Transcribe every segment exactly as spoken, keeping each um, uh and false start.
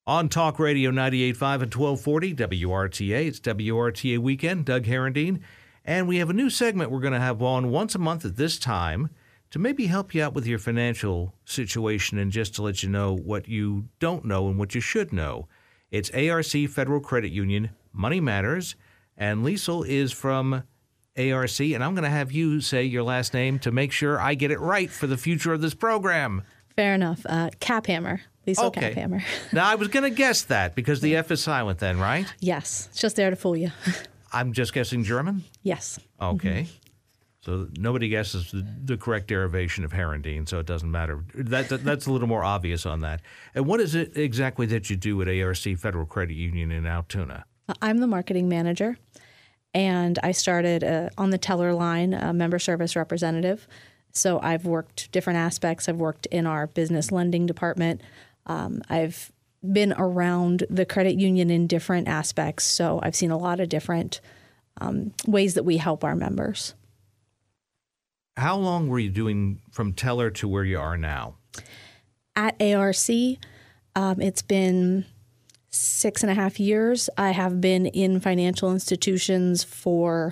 On Talk Radio ninety-eight point five and twelve forty W R T A. It's W R T A Weekend. Doug Herendeen. And we have a new segment we're going to have on once a month at this time to maybe help you out with your financial situation and just to let you know what you don't know and what you should know. It's A R C Federal Credit Union, Money Matters, and Liesl is from A R C, and I'm going to have you say your last name to make sure I get it right for the future of this program. Fair enough. Uh, Caphammer. Liesl Okay. Caphammer. Now, I was going to guess that because the F is silent then, right? Yes. It's just there to fool you. I'm just guessing German? Yes. Okay. Mm-hmm. So nobody guesses the, the correct derivation of Herendeen, so it doesn't matter. That, that That's a little more obvious on that. And what is it exactly that you do at A R C Federal Credit Union in Altoona? I'm the marketing manager, and I started uh, on the teller line, a member service representative. So I've worked different aspects. I've worked in our business lending department. Um, I've been around the credit union in different aspects. So I've seen a lot of different um, ways that we help our members. How long were you doing from teller to where you are now? At A R C, um, it's been six and a half years. I have been in financial institutions for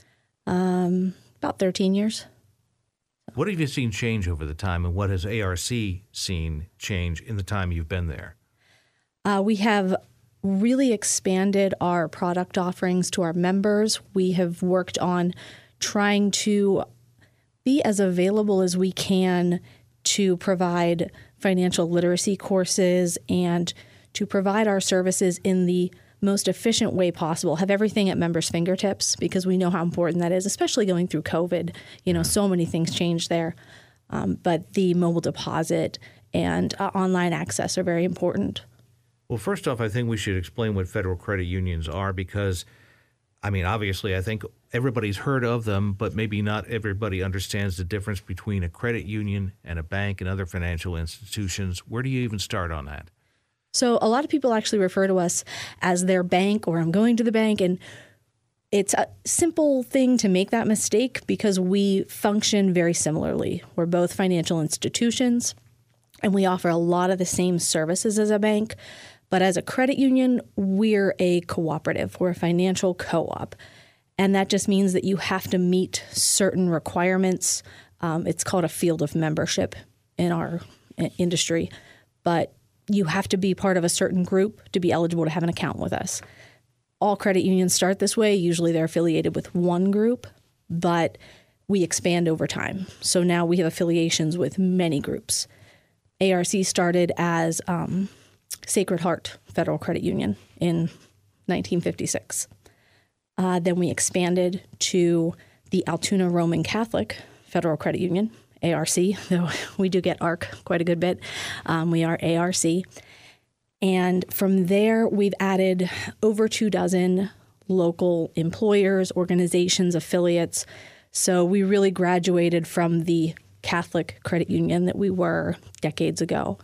um, about thirteen years. What have you seen change over the time, and what has A R C seen change in the time you've been there? Uh, we have really expanded our product offerings to our members. We have worked on trying to be as available as we can to provide financial literacy courses and to provide our services in the most efficient way possible, have everything at members' fingertips because we know how important that is, especially going through COVID. You know, so many things changed there. Um, but the mobile deposit and uh, online access are very important. Well, first off, I think we should explain what federal credit unions are because, I mean, obviously, I think everybody's heard of them, but maybe not everybody understands the difference between a credit union and a bank and other financial institutions. Where do you even start on that? So a lot of people actually refer to us as their bank or I'm going to the bank. And it's a simple thing to make that mistake because we function very similarly. We're both financial institutions and we offer a lot of the same services as a bank. But as a credit union, we're a cooperative. We're a financial co-op. And that just means that you have to meet certain requirements. Um, it's called a field of membership in our industry. But you have to be part of a certain group to be eligible to have an account with us. All credit unions start this way. Usually they're affiliated with one group, but we expand over time. So now we have affiliations with many groups. A R C started as um, Sacred Heart Federal Credit Union in nineteen fifty-six. Uh, then we expanded to the Altoona Roman Catholic Federal Credit Union, A R C, though we do get A R C quite a good bit. Um, we are A R C. And from there, we've added over two dozen local employers, organizations, affiliates. So we really graduated from the Catholic credit union that we were decades ago.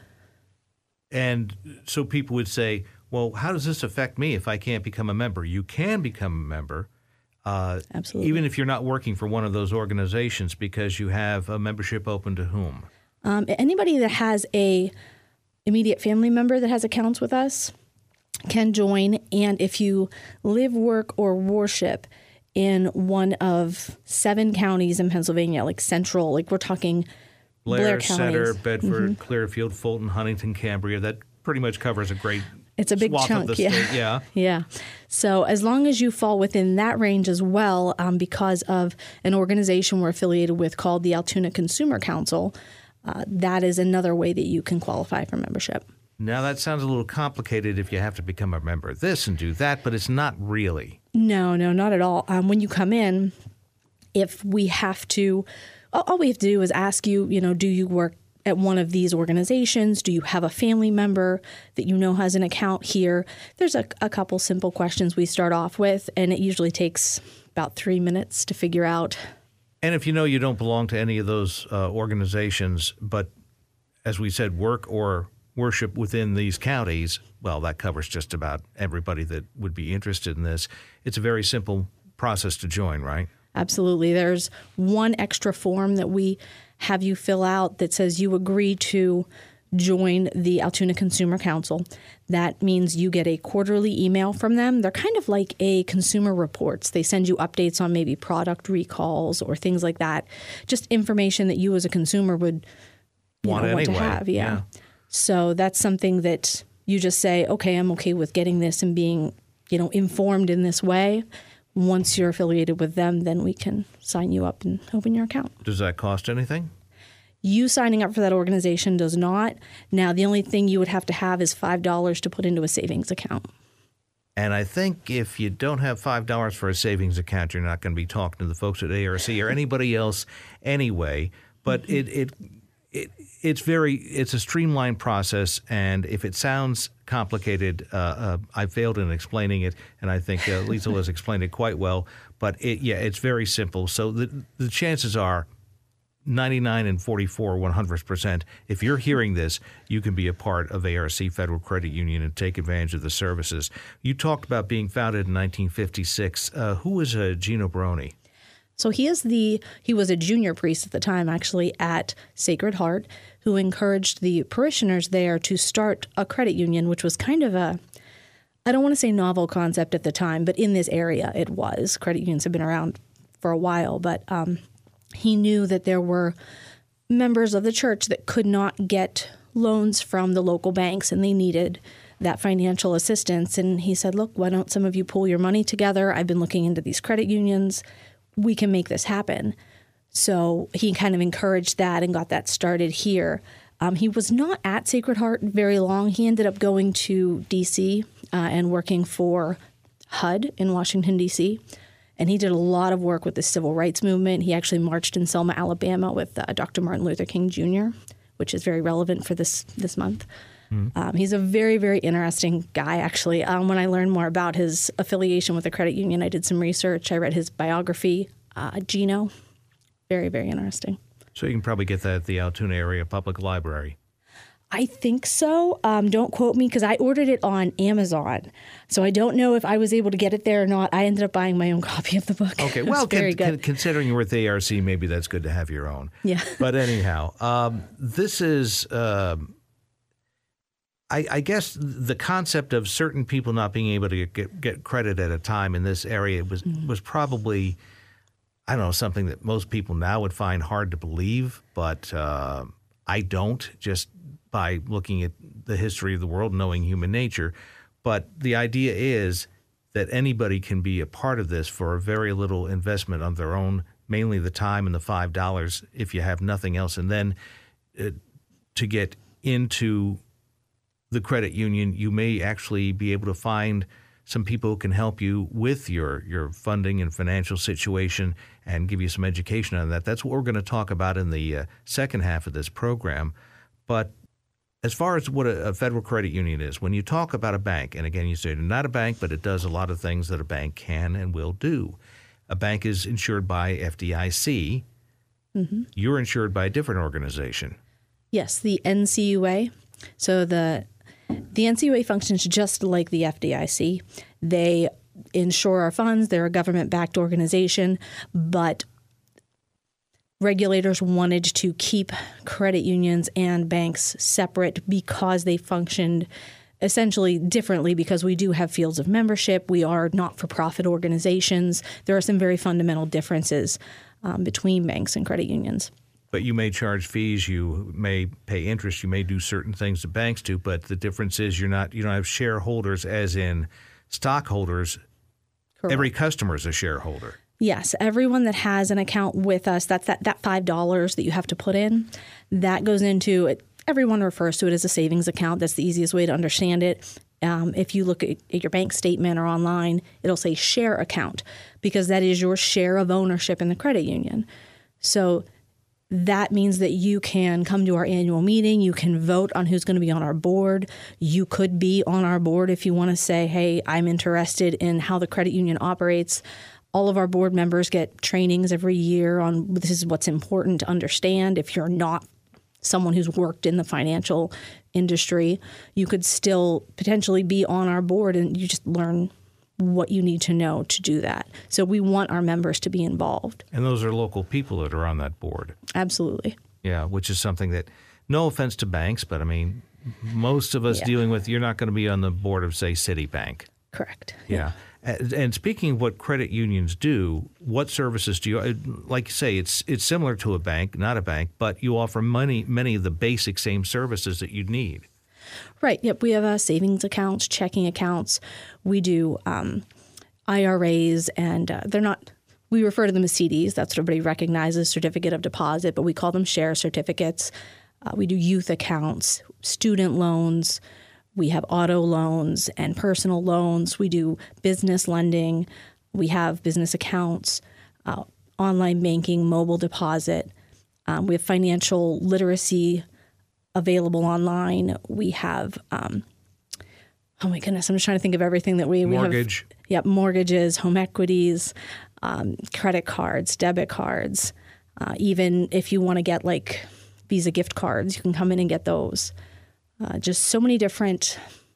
And so people would say, well, how does this affect me if I can't become a member? You can become a member. Uh, Absolutely. Even if you're not working for one of those organizations because you have a membership open to whom? Um, anybody that has a immediate family member that has accounts with us can join. And if you live, work, or worship in one of seven counties in Pennsylvania, like central, like we're talking Blair, Blair Center, counties. Bedford, Mm-hmm. Clearfield, Fulton, Huntington, Cambria, that pretty much covers a great It's a big swath chunk, of the yeah. state. Yeah. Yeah. So as long as you fall within that range as well, um, because of an organization we're affiliated with called the Altoona Consumer Council, uh, that is another way that you can qualify for membership. Now, that sounds a little complicated if you have to become a member of this and do that, but it's not really. No, no, not at all. Um, when you come in, if we have to, all, all we have to do is ask you, you know, do you work at one of these organizations? Do you have a family member that you know has an account here? There's a, a couple simple questions we start off with, and it usually takes about three minutes to figure out. And if you know you don't belong to any of those uh, organizations, but as we said, work or worship within these counties, well, that covers just about everybody that would be interested in this. It's a very simple process to join, right? Absolutely. There's one extra form that we have you fill out that says you agree to join the Altoona Consumer Council. That means you get a quarterly email from them. They're kind of like a Consumer Reports. They send you updates on maybe product recalls or things like that. Just information that you as a consumer would you want, know, want anyway. to have. Yeah. yeah. So that's something that you just say, okay, I'm okay with getting this and being, you know, informed in this way. Once you're affiliated with them, then we can sign you up and open your account. Does that cost anything? You signing up for that organization does not. Now, the only thing you would have to have is five dollars to put into a savings account. And I think if you don't have five dollars for a savings account, you're not going to be talking to the folks at A R C or anybody else anyway. But mm-hmm. it, it it it's very it's a streamlined process, and if it sounds complicated, uh, uh, I failed in explaining it, and I think uh, Liesl has explained it quite well. But it, yeah, it's very simple. So the the chances are ninety-nine and forty-four, one hundred percent. If you're hearing this, you can be a part of A R C Federal Credit Union and take advantage of the services. You talked about being founded in nineteen fifty-six. Uh, who was uh, Gino Baroni? So he is the he was a junior priest at the time, actually, at Sacred Heart, who encouraged the parishioners there to start a credit union, which was kind of a, I don't want to say novel concept at the time, but in this area it was. Credit unions have been around for a while, but um, he knew that there were members of the church that could not get loans from the local banks, and they needed that financial assistance. And he said, look, why don't some of you pull your money together? I've been looking into these credit unions. We can make this happen. So he kind of encouraged that and got that started here. Um, he was not at Sacred Heart very long. He ended up going to D C uh, and working for H U D in Washington, D C, and he did a lot of work with the civil rights movement. He actually marched in Selma, Alabama with uh, Doctor Martin Luther King Junior, which is very relevant for this this month. Mm-hmm. Um, he's a very, very interesting guy, actually. Um, when I learned more about his affiliation with the credit union, I did some research. I read his biography, uh, Gino. Very, very interesting. So you can probably get that at the Altoona Area Public Library. I think so. Um, don't quote me, because I ordered it on Amazon. So I don't know if I was able to get it there or not. I ended up buying my own copy of the book. Okay, well, very con- good. considering you're with A R C, maybe that's good to have your own. Yeah. But anyhow, um, this is, um, I, I guess, the concept of certain people not being able to get, get credit at a time in this area was mm-hmm. was probably, I don't know, something that most people now would find hard to believe, but uh, I don't, just by looking at the history of the world, knowing human nature. But the idea is that anybody can be a part of this for a very little investment on their own, mainly the time and the five dollars if you have nothing else. And then uh, to get into the credit union, you may actually be able to find some people who can help you with your, your funding and financial situation and give you some education on that. That's what we're going to talk about in the uh, second half of this program. But as far as what a, a federal credit union is, when you talk about a bank, and again, you say it's not a bank, but it does a lot of things that a bank can and will do. A bank is insured by F D I C. Mm-hmm. You're insured by a different organization. Yes, the N C U A. So the the N C U A functions just like the F D I C. They insure our funds. They're a government-backed organization, but regulators wanted to keep credit unions and banks separate because they functioned essentially differently, because we do have fields of membership. We are not-for-profit organizations. There are some very fundamental differences um, between banks and credit unions. But you may charge fees, you may pay interest, you may do certain things that banks do, but the difference is you're not you don't have shareholders as in stockholders. Correct. Every customer is a shareholder. Yes, everyone that has an account with us, that's that, that five dollars that you have to put in, that goes into it. Everyone refers to it as a savings account. That's the easiest way to understand it. Um, if you look at, at your bank statement or online, it'll say share account, because that is your share of ownership in the credit union. So that means that you can come to our annual meeting. You can vote on who's going to be on our board. You could be on our board if you want to say, hey, I'm interested in how the credit union operates. All of our board members get trainings every year on this is what's important to understand. If you're not someone who's worked in the financial industry, you could still potentially be on our board, and you just learn what you need to know to do that. So we want our members to be involved. And those are local people that are on that board. Absolutely. Yeah, which is something that no offense to banks, but I mean, most of us Yeah. dealing with, you're not going to be on the board of, say, Citibank. Correct. Yeah. And and speaking of what credit unions do, what services do you, like you say, it's it's similar to a bank, not a bank, but you offer many, many of the basic same services that you'd need. Right. Yep. We have uh, savings accounts, checking accounts. We do um, I R As, and uh, they're not, we refer to them as C Ds. That's what everybody recognizes, certificate of deposit, but we call them share certificates. Uh, we do youth accounts, student loans. We have auto loans and personal loans. We do business lending. We have business accounts, uh, online banking, mobile deposit. Um, we have financial literacy available online. We have, um, oh my goodness, I'm just trying to think of everything that we, we have. Mortgage. Yep, mortgages, home equities, um, credit cards, debit cards. Uh, even if you want to get like Visa gift cards, you can come in and get those. Uh, just so many different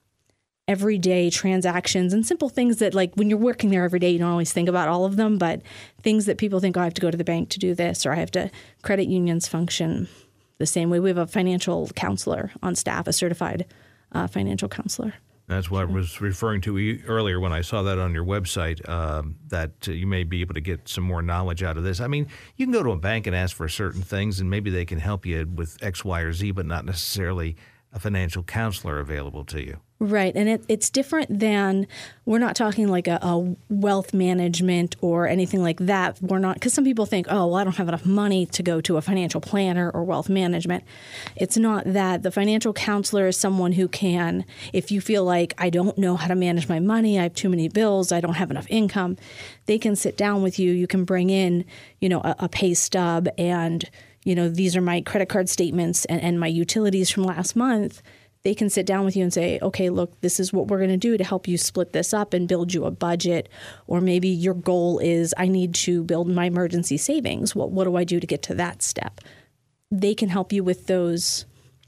everyday transactions and simple things that, like, when you're working there every day, you don't always think about all of them, but things that people think, oh, I have to go to the bank to do this, or I have to, credit unions function the same way. We have a financial counselor on staff, a certified uh, financial counselor. That's what I was referring to e- earlier when I saw that on your website, um, that uh, you may be able to get some more knowledge out of this. I mean, you can go to a bank and ask for certain things, and maybe they can help you with X, Y, or Z, but not necessarily a financial counselor available to you. Right. And it, it's different than, we're not talking like a, a wealth management or anything like that. We're not, because some people think, oh, well, I don't have enough money to go to a financial planner or wealth management. It's not that. The financial counselor is someone who can, if you feel like, I don't know how to manage my money, I have too many bills, I don't have enough income, they can sit down with you. You can bring in, you know, a, a pay stub and, you know, these are my credit card statements and, and my utilities from last month. They can sit down with you and say, okay, look, this is what we're going to do to help you split this up and build you a budget. Or maybe your goal is, I need to build my emergency savings. What, what do I do to get to that step? They can help you with those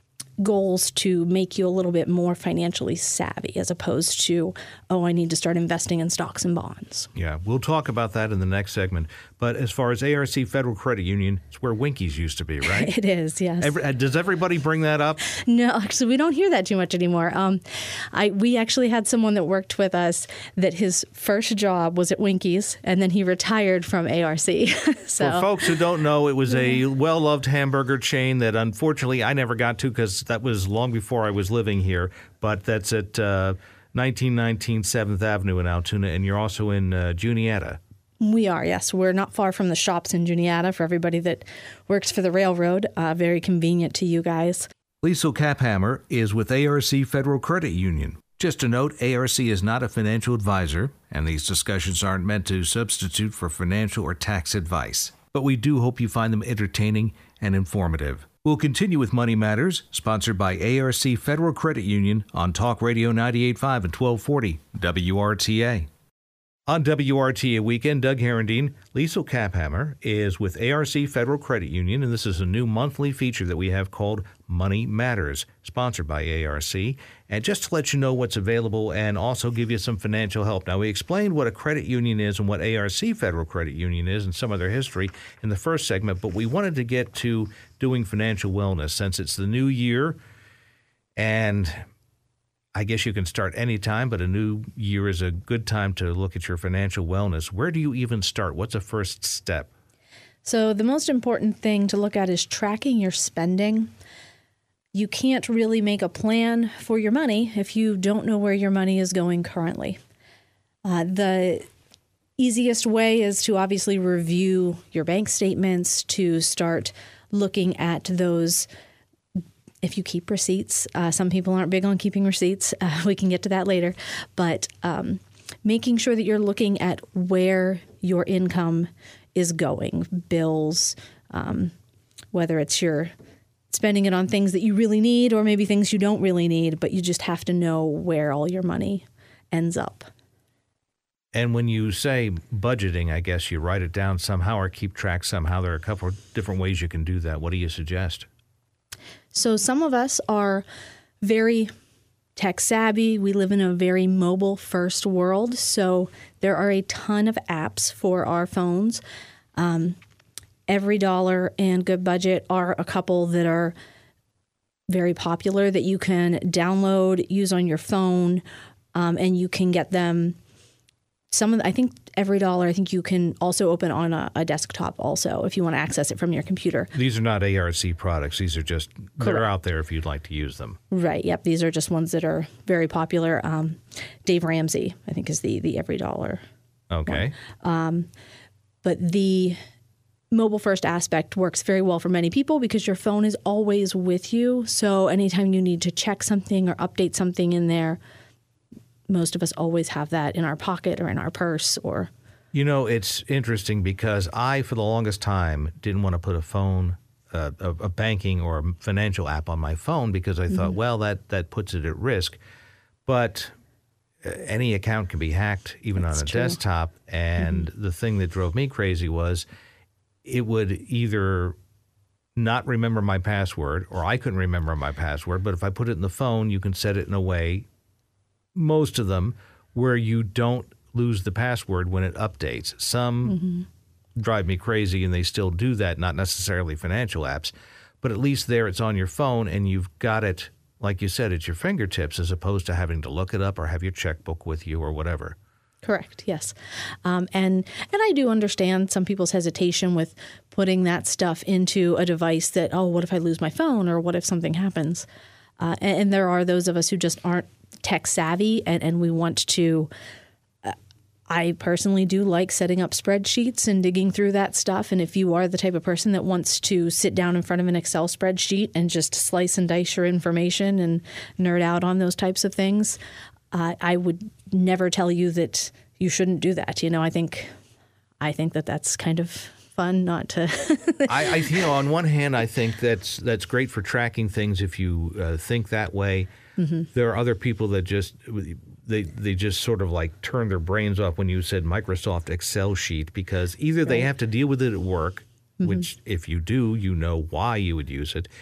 goals to make you a little bit more financially savvy, as opposed to, oh, I need to start investing in stocks and bonds. Yeah, we'll talk about that in the next segment. But as far as A R C Federal Credit Union, it's where Winkies used to be, right? It is, yes. Every, does everybody bring that up? No, actually, we don't hear that too much anymore. Um, I we actually had someone that worked with us that his first job was at Winkies, and then he retired from A R C. So, for folks who don't know, it was a well-loved hamburger chain that unfortunately I never got to because that was long before I was living here. But that's at uh, nineteen nineteen seventh Avenue in Altoona, and you're also in uh, Juniata. We are, yes. We're not far from the shops in Juniata for everybody that works for the railroad. Uh, very convenient to you guys. Liesl Kaphammer is with A R C Federal Credit Union. Just a note, A R C is not a financial advisor, and these discussions aren't meant to substitute for financial or tax advice. But we do hope you find them entertaining and informative. We'll continue with Money Matters, sponsored by A R C Federal Credit Union on Talk Radio ninety-eight point five and twelve forty W R T A. On W R T A Weekend, Doug Herendeen, Liesl Kaphammer is with A R C Federal Credit Union, and this is a new monthly feature that we have called Money Matters, sponsored by A R C. And just to let you know what's available and also give you some financial help. Now, we explained what a credit union is and what A R C Federal Credit Union is and some of their history in the first segment, but we wanted to get to doing financial wellness since it's the new year, and I guess you can start any time, but a new year is a good time to look at your financial wellness. Where do you even start? What's a first step? So the most important thing to look at is tracking your spending. You can't really make a plan for your money if you don't know where your money is going currently. Uh, the easiest way is to obviously review your bank statements, to start looking at those. If you keep receipts, uh, some people aren't big on keeping receipts. Uh, we can get to that later. But um, making sure that you're looking at where your income is going, bills, um, whether it's your spending it on things that you really need or maybe things you don't really need, but you just have to know where all your money ends up. And when you say budgeting, I guess you write it down somehow or keep track somehow. There are a couple of different ways you can do that. What do you suggest? So some of us are very tech savvy. We live in a very mobile first world. So there are a ton of apps for our phones. Um, Every Dollar and Good Budget are a couple that are very popular that you can download, use on your phone, um, and you can get them. Some of the, I think EveryDollar, I think you can also open on a, a desktop also if you want to access it from your computer. These are not A R C products. These are just, Correct. They're out there if you'd like to use them. Right. Yep. These are just ones that are very popular. Um, Dave Ramsey, I think, is the, the EveryDollar. Okay. Um, but the mobile first aspect works very well for many people because your phone is always with you. So anytime you need to check something or update something in there, most of us always have that in our pocket or in our purse. Or, you know, it's interesting because I, for the longest time, didn't want to put a phone, uh, a, a banking or a financial app on my phone because I thought, mm-hmm. well, that, that puts it at risk. But any account can be hacked, even That's on a true. desktop. And mm-hmm. the thing that drove me crazy was it would either not remember my password or I couldn't remember my password. But if I put it in the phone, you can set it in a way, most of them, where you don't lose the password when it updates. Some mm-hmm. drive me crazy, and they still do that, not necessarily financial apps. But at least there it's on your phone, and you've got it, like you said, at your fingertips, as opposed to having to look it up or have your checkbook with you or whatever. Correct. Yes. Um, and and I do understand some people's hesitation with putting that stuff into a device that, oh, what if I lose my phone or what if something happens? Uh, and, and there are those of us who just aren't tech savvy and, and we want to uh, I personally do like setting up spreadsheets and digging through that stuff. And if you are the type of person that wants to sit down in front of an Excel spreadsheet and just slice and dice your information and nerd out on those types of things, uh, I would never tell you that you shouldn't do that. You know, I think I think that that's kind of fun not to. I, I, you know, on one hand, I think that's that's great for tracking things if you uh, think that way. Mm-hmm. There are other people that just they they just sort of like turn their brains off when you said Microsoft Excel sheet, because either right. they have to deal with it at work, mm-hmm. which if you do, you know why you would use it,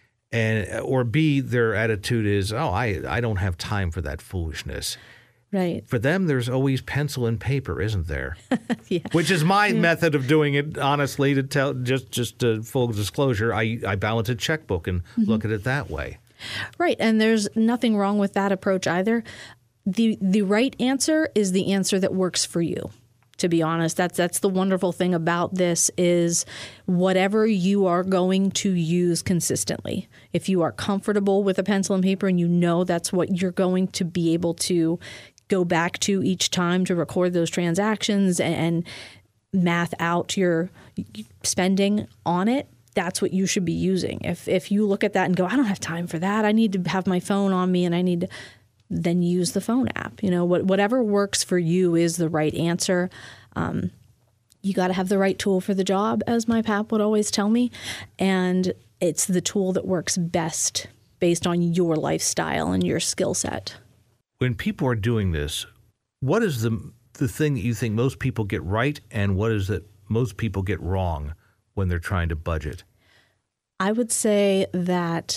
and or B, their attitude is, oh, I I don't have time for that foolishness. Right. For them, there's always pencil and paper, isn't there? yeah. Which is my yeah. method of doing it, honestly, to tell just just uh, full disclosure. I, I balance a checkbook and mm-hmm. look at it that way. Right. And there's nothing wrong with that approach either. The the right answer is the answer that works for you. To be honest, that's that's the wonderful thing about this is whatever you are going to use consistently. If you are comfortable with a pencil and paper and you know that's what you're going to be able to go back to each time to record those transactions and, and math out your spending on it, that's what you should be using. If if you look at that and go, I don't have time for that, I need to have my phone on me and I need to, then use the phone app. You know, what, whatever works for you is the right answer. Um, you got to have the right tool for the job, as my pap would always tell me. And it's the tool that works best based on your lifestyle and your skill set. When people are doing this, what is the the thing that you think most people get right and what is that most people get wrong when they're trying to budget? I would say that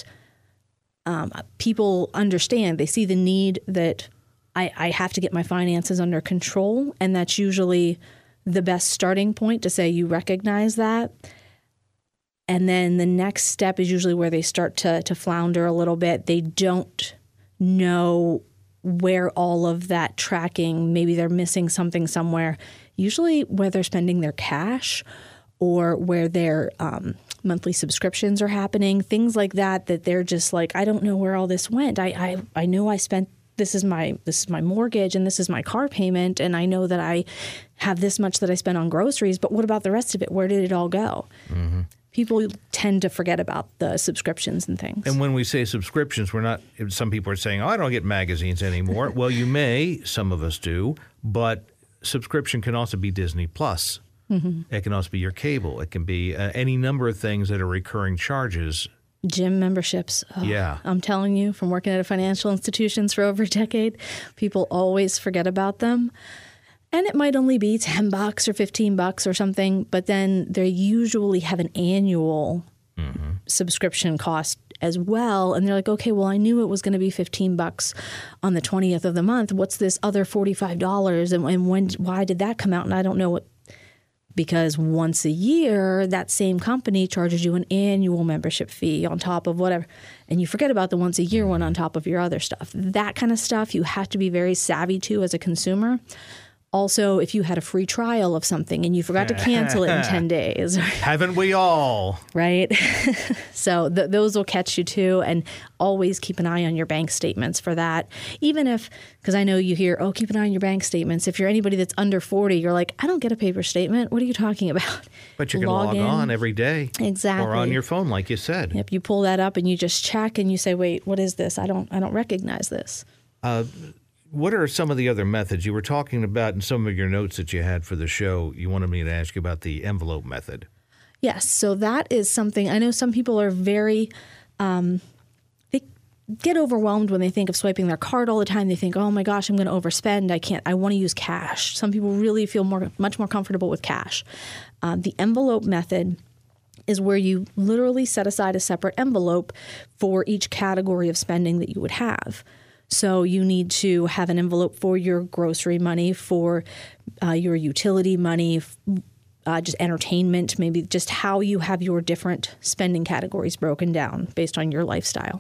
um, people understand, they see the need that I, I have to get my finances under control, and that's usually the best starting point to say you recognize that. And then the next step is usually where they start to, to flounder a little bit. They don't know where all of that tracking, maybe they're missing something somewhere, usually where they're spending their cash or where their um, monthly subscriptions are happening, things like that, that they're just like, I don't know where all this went. I, I, I know I spent, this is my this is my mortgage and this is my car payment, and I know that I have this much that I spent on groceries, but what about the rest of it? Where did it all go? Mm-hmm. People tend to forget about the subscriptions and things. And when we say subscriptions, we're not, some people are saying, oh, I don't get magazines anymore. Well, you may, some of us do, but subscription can also be Disney Plus. Mm-hmm. It can also be your cable. It can be uh, any number of things that are recurring charges. Gym memberships. Oh, yeah. I'm telling you, from working at a financial institutions for over a decade, people always forget about them. And it might only be ten bucks or fifteen bucks or something, but then they usually have an annual mm-hmm. subscription cost as well. And they're like, okay, well, I knew it was going to be fifteen bucks on the twentieth of the month. What's this other forty-five dollars? And, and when, why did that come out? And I don't know what because once a year, that same company charges you an annual membership fee on top of whatever. And you forget about the once a year one on top of your other stuff. That kind of stuff you have to be very savvy to as a consumer. Also, if you had a free trial of something and you forgot to cancel it in ten days. Haven't we all? Right? So th- those will catch you too. And always keep an eye on your bank statements for that. Even if, because I know you hear, oh, keep an eye on your bank statements. If you're anybody that's under forty, you're like, I don't get a paper statement. What are you talking about? But you can log, log on every day. Exactly. Or on your phone, like you said. Yep. You pull that up and you just check and you say, wait, what is this? I don't, I don't recognize this. Uh, What are some of the other methods you were talking about in some of your notes that you had for the show? You wanted me to ask you about the envelope method. Yes. So that is something I know some people are very, um, they get overwhelmed when they think of swiping their card all the time. They think, oh my gosh, I'm going to overspend. I can't, I want to use cash. Some people really feel more, much more comfortable with cash. Um, the envelope method is where you literally set aside a separate envelope for each category of spending that you would have. So you need to have an envelope for your grocery money, for uh, your utility money, uh, just entertainment, maybe just how you have your different spending categories broken down based on your lifestyle.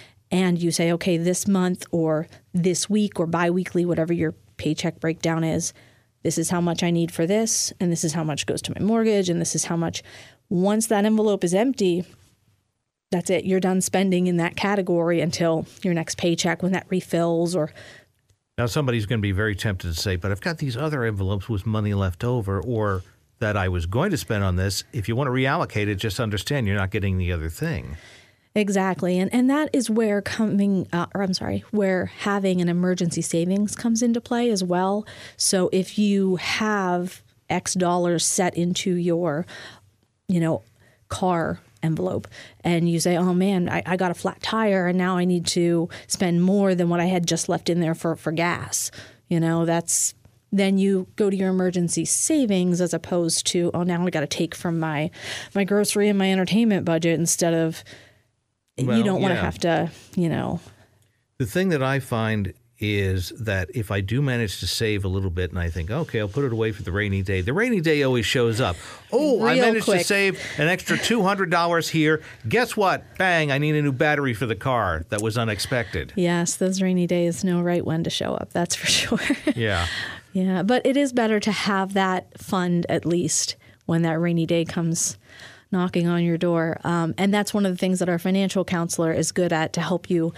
And you say, okay, this month or this week or biweekly, whatever your paycheck breakdown is, this is how much I need for this, and this is how much goes to my mortgage, and this is how much. Once that envelope is empty, that's it. You're done spending in that category until your next paycheck when that refills. Or now somebody's going to be very tempted to say, but I've got these other envelopes with money left over, or that I was going to spend on this. If you want to reallocate it, just understand you're not getting the other thing. Exactly. And and that is where coming, uh, or I'm sorry, where having an emergency savings comes into play as well. So if you have X dollars set into your, you know, car envelope and you say, oh man, I, I got a flat tire and now I need to spend more than what I had just left in there for, for gas. You know, that's, then you go to your emergency savings as opposed to, oh, now I got to take from my, my grocery and my entertainment budget instead of, well, you don't want to yeah. have to, you know. The thing that I find is that if I do manage to save a little bit and I think, okay, I'll put it away for the rainy day, the rainy day always shows up. Oh, Real I managed quick. to save an extra two hundred dollars here. Guess what? Bang, I need a new battery for the car. That was unexpected. Yes, those rainy days know right when to show up. That's for sure. Yeah. Yeah, but it is better to have that fund at least when that rainy day comes knocking on your door. Um, and that's one of the things that our financial counselor is good at to help you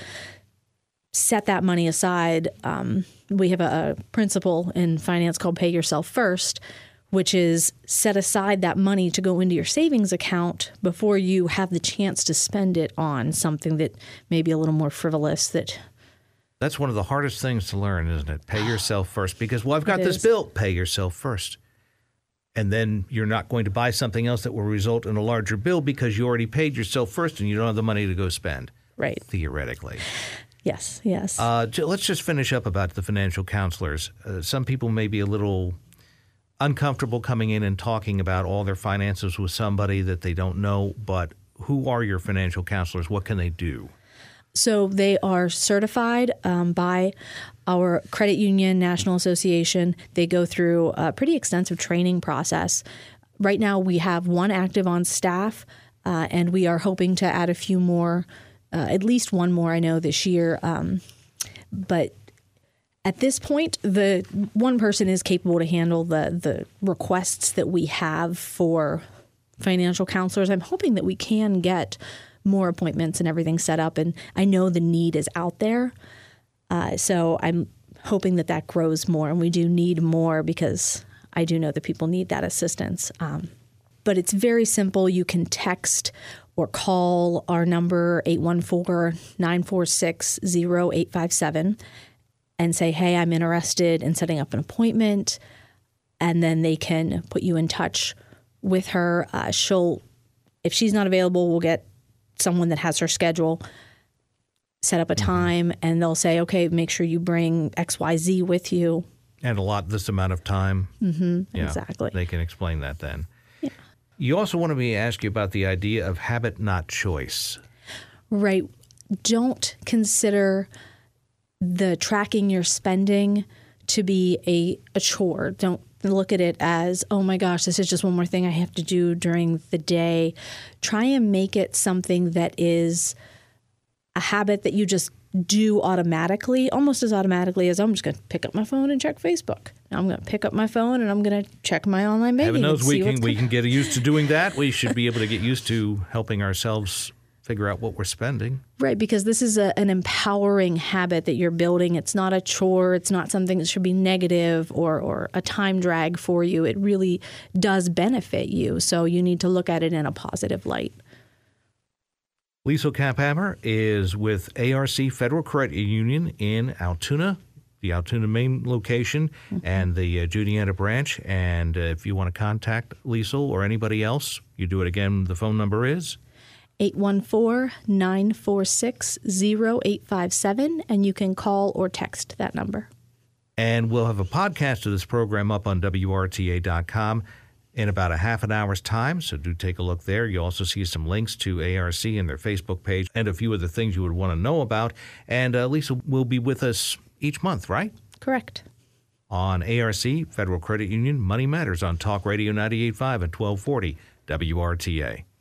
set that money aside. Um, we have a, a principle in finance called Pay Yourself First, which is set aside that money to go into your savings account before you have the chance to spend it on something that may be a little more frivolous. That That's one of the hardest things to learn, isn't it? Pay yourself first. Because, well, I've got It this is. bill. Pay yourself first. And then you're not going to buy something else that will result in a larger bill because you already paid yourself first and you don't have the money to go spend. Right. Theoretically. Yes, yes. Uh, j- let's just finish up about the financial counselors. Uh, some people may be a little uncomfortable coming in and talking about all their finances with somebody that they don't know, but who are your financial counselors? What can they do? So they are certified um, by our Credit Union National Association. They go through a pretty extensive training process. Right now we have one active on staff, uh, and we are hoping to add a few more, uh, at least one more I know this year. Um, but at this point, the one person is capable to handle the the requests that we have for financial counselors. I'm hoping that we can get more appointments and everything set up. And I know the need is out there. Uh, so I'm hoping that that grows more. And we do need more because I do know that people need that assistance. Um, but it's very simple. You can text or call our number, eight one four, nine four six, zero eight five seven, and say, hey, I'm interested in setting up an appointment. And then they can put you in touch with her. Uh, she'll, if she's not available, we'll get someone that has her schedule, set up a time, mm-hmm. and they'll say, okay, make sure you bring X Y Z with you. And allot this amount of time. Mm-hmm, yeah, exactly. They can explain that then. Yeah. You also wanted me to ask you about the idea of habit, not choice. Right. Don't consider the tracking your spending to be a, a chore. Don't look at it as, oh my gosh, this is just one more thing I have to do during the day. Try and make it something that is a habit that you just do automatically, almost as automatically as I'm just going to pick up my phone and check Facebook. Now I'm going to pick up my phone and I'm going to check my online banking. Heaven knows we can, we can get used to doing that. We should be able to get used to helping ourselves figure out what we're spending. Right, because this is a, an empowering habit that you're building. It's not a chore. It's not something that should be negative or, or a time drag for you. It really does benefit you. So you need to look at it in a positive light. Liesl Kamphammer is with A R C Federal Credit Union in Altoona, the Altoona main location, mm-hmm. and the uh, Judiciana branch. And uh, if you want to contact Liesl or anybody else, you do it again. The phone number is eight one four, nine four six, zero eight five seven, and you can call or text that number. And we'll have a podcast of this program up on W R T A dot com in about a half an hour's time, so do take a look there. You'll also see some links to A R C and their Facebook page and a few of the things you would want to know about. And uh, Lisa will be with us each month, right? Correct. On A R C, Federal Credit Union, Money Matters on Talk Radio ninety-eight point five and twelve forty W R T A.